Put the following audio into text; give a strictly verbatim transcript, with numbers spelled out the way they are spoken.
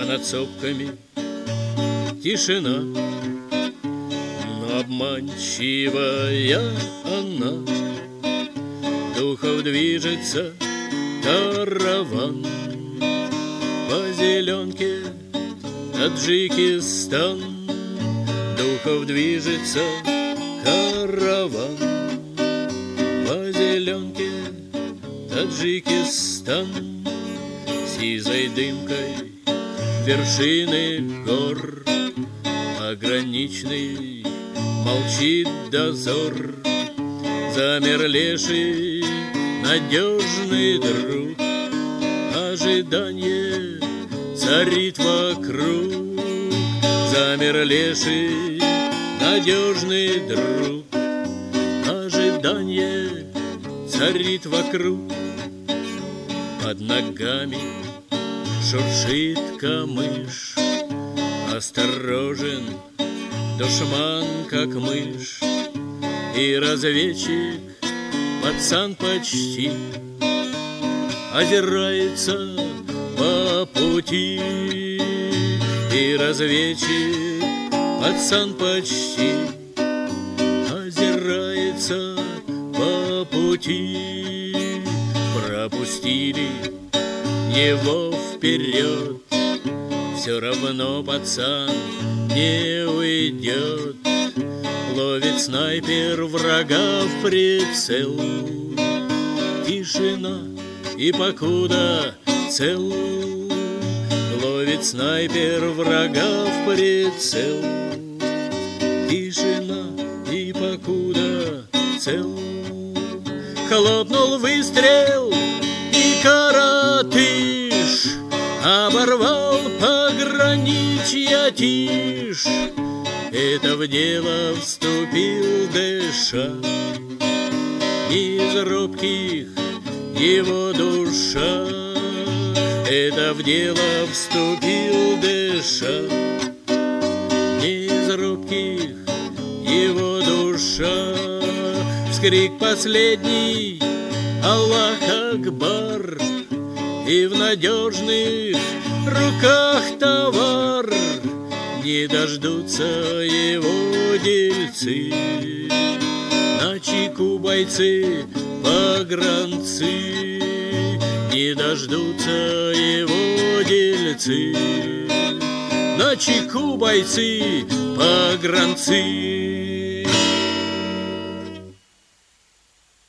над сопками тишина, но обманчивая она. Духов движется караван по зеленке Таджикистан. Духов движется караван по зеленке Таджикистан. Сизой дымкой вершины гор пограничный молчит дозор. Замер леший надежный друг, ожидание царит вокруг. Замер леший надежный друг, ожидание царит вокруг. Под ногами шуршит камыш, осторожен душман, как мышь. И разведчик, пацан почти, озирается по пути. И разведчик, пацан почти, озирается по пути. Пропустили его вперед, все равно пацан не уйдет. Ловит снайпер врага в прицел. Тишина, и покуда цел. Ловит снайпер врага в прицел. Тишина, и покуда цел. Хлопнул выстрел, и коротыш оборвал пограничья тишь. Это в дело вступил дыша, из робких его душа. Это в дело вступил дыша, из робких его душа. Вскрик последний Аллах Акбар, и в надежных руках товар. Не дождутся его дельцы, на чеку бойцы, погранцы. Не дождутся его дельцы, на чеку бойцы, погранцы.